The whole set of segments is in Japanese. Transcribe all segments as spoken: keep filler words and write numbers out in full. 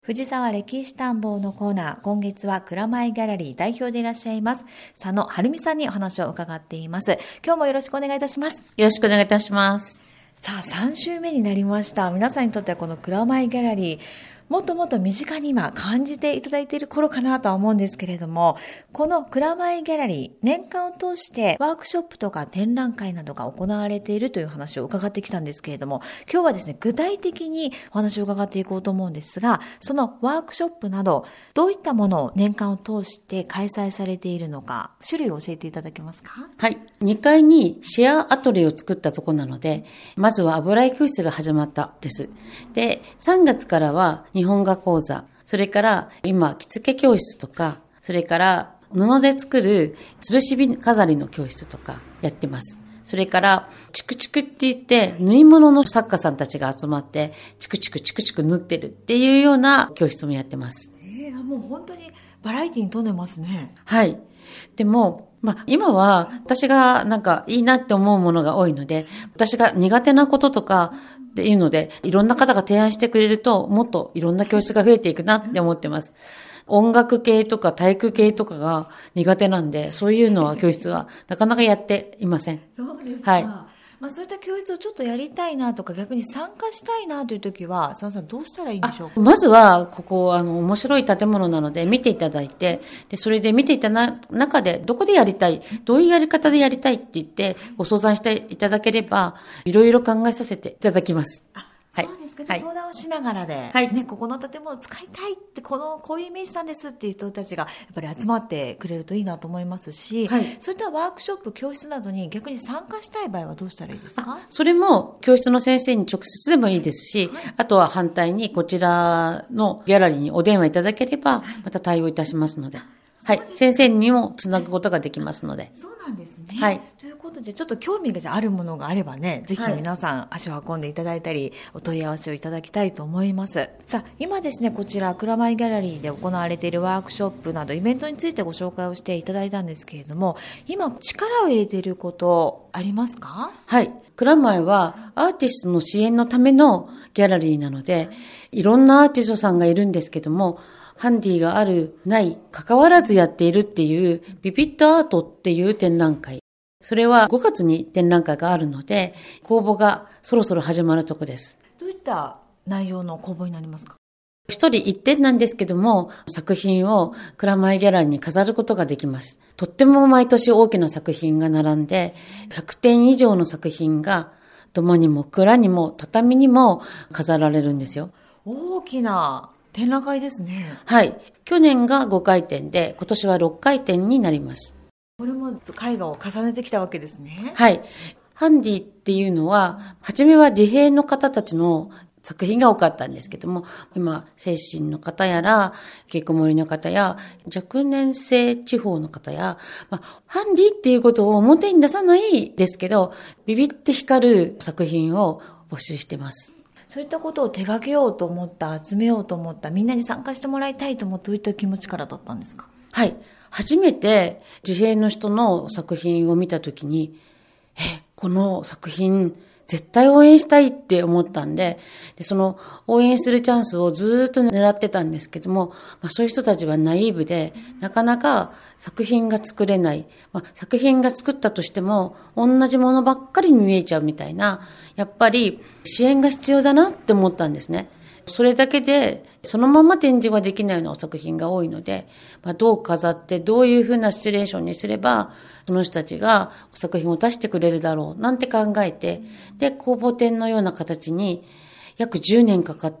藤沢歴史探訪のコーナー、今月は蔵前ギャラリー代表でいらっしゃいます佐野晴美さんにお話を伺っています。今日もよろしくお願いいたします。 よろしくお願いいたします。 さあ、さん週目になりました。皆さんにとってはこの蔵前ギャラリー、もっともっと身近に今感じていただいている頃かなとは思うんですけれども、この蔵前ギャラリー、年間を通してワークショップとか展覧会などが行われているという話を伺ってきたんですけれども、今日はですね、具体的にお話を伺っていこうと思うんですが、そのワークショップなど、どういったものを年間を通して開催されているのか、種類を教えていただけますか？ はい。にかいにシェアアトリエを作ったところなので、まずは油絵教室が始まったです。で、さんがつからは日本画講座、それから今着付け教室とか、それから布で作る吊るしび飾りの教室とかやってます。それからチクチクって言って縫い物の作家さんたちが集まってチクチクチクチク縫ってるっていうような教室もやってます。 えー、もう本当にバラエティに富んでますね。 はい。でも、まあ、今は私がなんかいいなって思うものが多いので、私が苦手なこととかっていうので、いろんな方が提案してくれると、もっといろんな教室が増えていくなって思ってます。音楽系とか体育系とかが苦手なんで、そういうのは教室はなかなかやっていません。 そうですか。はい。まあ、そういった教室をちょっとやりたいなとか逆に参加したいなというときは、佐野さんどうしたらいいんでしょうか？ まずは、ここ、あの、面白い建物なので見ていただいて、で、それで見ていたな中で、どこでやりたい、どういうやり方でやりたいって言って、ご相談していただければ、いろいろ考えさせていただきます。 はい、そうですか。はい、相談をしながらで、はい、ね、ここの建物を使いたいって、この、こういうイメージなんですっていう人たちが、やっぱり集まってくれるといいなと思いますし、はい、そういったワークショップ、教室などに逆に参加したい場合はどうしたらいいですか？ それも、教室の先生に直接でもいいですし、はい、あとは反対にこちらのギャラリーにお電話いただければ、また対応いたしますので。はい。先生にもつなぐことができますので。 そうなんですね。 はい。 ということで、ちょっと興味があるものがあればね、ぜひ皆さん足を運んでいただいたり、お問い合わせをいただきたいと思います。さあ、今ですね、こちら、蔵前ギャラリーで行われているワークショップなど、イベントについてご紹介をしていただいたんですけれども、今、力を入れていることありますか？ はい。蔵前はアーティストの支援のためのギャラリーなので、いろんなアーティストさんがいるんですけども、ハンディがある、ない、関わらずやっているっていうビビットアートっていう展覧会。それはごがつに展覧会があるので、公募がそろそろ始まるとこです。 どういった内容の公募になりますか？ 一人一点なんですけども、作品を蔵前ギャラリーに飾ることができます。とっても毎年大きな作品が並んで、ひゃくてん以上の作品が土間にも蔵にも畳にも飾られるんですよ。 大きな展覧会ですね。 はい。去年がごかいてんで、今年はろっかいてんになります。 これも絵画を重ねてきたわけですね。 はい。ハンディっていうのは、初めは自閉の方たちの作品が多かったんですけども、今、精神の方やら、引きこもりの方や、若年性地方の方や、まあ、ハンディっていうことを表に出さないですけど、ビビって光る作品を募集してます。 そういったことを手掛けようと思った、集めようと思った、みんなに参加してもらいたいと思って、どういった気持ちからだったんですか？ はい。初めて自閉の人の作品を見たときに、え、この作品絶対応援したいって思ったんで、でその応援するチャンスをずっと狙ってたんですけども、まあ、そういう人たちはナイーブで、なかなか作品が作れない。まあ、作品が作ったとしても、同じものばっかりに見えちゃうみたいな、やっぱり支援が必要だなって思ったんですね。それだけで、そのまま展示ができないような作品が多いので、まあ、どう飾って、どういうふうなシチュエーションにすれば、その人たちが作品を出してくれるだろう、なんて考えて、で、公募展のような形に、約じゅうねんかかって、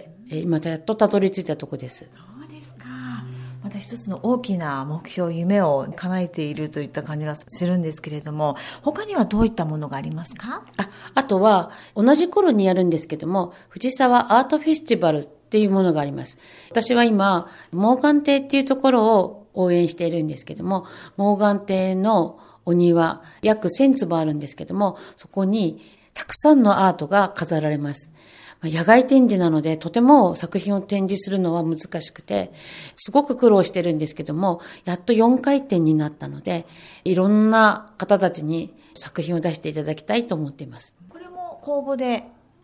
今やっとたどり着いたとこです。 そうですか。また一つの大きな目標、夢を叶えているといった感じがするんですけれども、他にはどういったものがありますか？ あ、あとは、同じ頃にやるんですけども、藤沢アートフェスティバルっていうものがあります。私は今、モーガン邸っていうところを応援しているんですけども、モーガン邸のお庭、約せんつぼあるんですけども、そこにたくさんのアートが飾られます。野外展示なので、とても作品を展示するのは難しくて、すごく苦労してるんですけども、やっとよんかいてんになったので、いろんな方たちに作品を出していただきたいと思っています。 これも公募で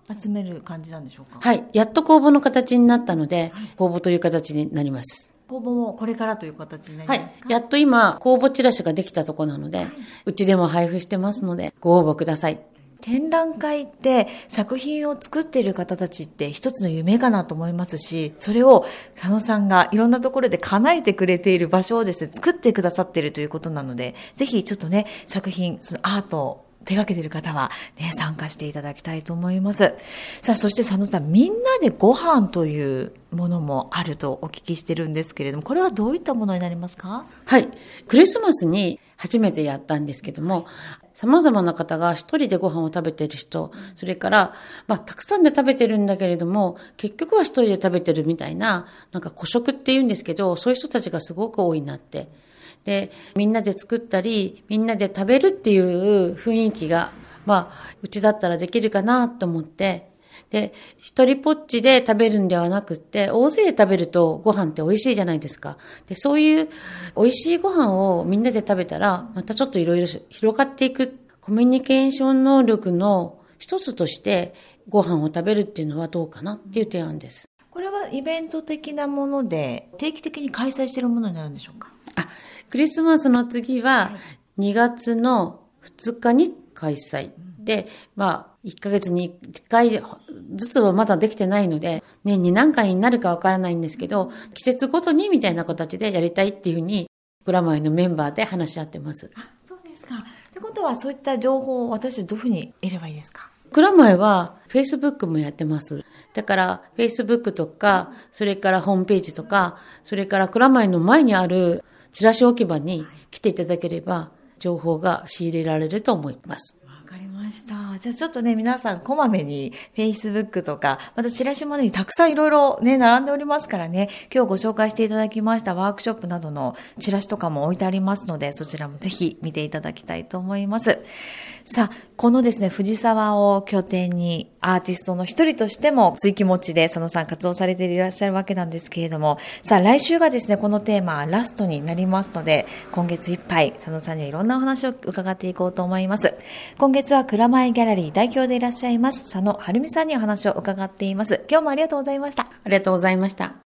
集める感じなんでしょうか？ はい。やっと公募の形になったので、はい、公募という形になります。 公募もこれからという形になりますか？ はい。やっと今、公募チラシができたところなので、はい、うちでも配布してますので、ご応募ください。 展覧会って作品を作っている方たちって一つの夢かなと思いますし、それを佐野さんがいろんなところで叶えてくれている場所をですね、作ってくださっているということなので、ぜひちょっとね、作品、そのアートを手掛けている方はね、参加していただきたいと思います。さあ、そして佐野さん、みんなでご飯というものもあるとお聞きしてるんですけれども、これはどういったものになりますか？ はい。クリスマスに初めてやったんですけども、様々な方が一人でご飯を食べてる人、それから、まあ、たくさんで食べてるんだけれども、結局は一人で食べてるみたいな、なんか孤食って言うんですけど、そういう人たちがすごく多いなって。で、みんなで作ったり、みんなで食べるっていう雰囲気が、まあ、うちだったらできるかなと思って、で、一人ぽっちで食べるんではなくって、大勢で食べるとご飯って美味しいじゃないですか。で、そういう美味しいご飯をみんなで食べたら、またちょっといろいろ広がっていく、コミュニケーション能力の一つとしてご飯を食べるっていうのはどうかなっていう提案です。 これはイベント的なもので、定期的に開催しているものになるんでしょうか？ あ、クリスマスの次はにがつのふつかに開催。で、まあ、いっかげつにいっかいずつはまだできてないので、年に何回になるかわからないんですけど、季節ごとにみたいな形でやりたいっていうふうに、蔵前のメンバーで話し合ってます。 あ、そうですか。ってことは、そういった情報を私たちどういうふうに得ればいいですか？ 蔵前は Facebook もやってます。だから Facebook とか、それからホームページとか、それから蔵前の前にあるチラシ置き場に来ていただければ、情報が仕入れられると思います。 わかりました。じゃあちょっとね、皆さんこまめに Facebook とか、またチラシもね、たくさんいろいろね、並んでおりますからね、今日ご紹介していただきましたワークショップなどのチラシとかも置いてありますので、そちらもぜひ見ていただきたいと思います。さあ、このですね、藤沢を拠点にアーティストの一人としても追記持ちで佐野さん活動されていらっしゃるわけなんですけれども、さあ来週がですね、このテーマラストになりますので、今月いっぱい佐野さんにはいろんなお話を伺っていこうと思います。今月は蔵前ギャラリー代表でいらっしゃいます佐野晴美さんにお話を伺っています。今日もありがとうございました。 ありがとうございました。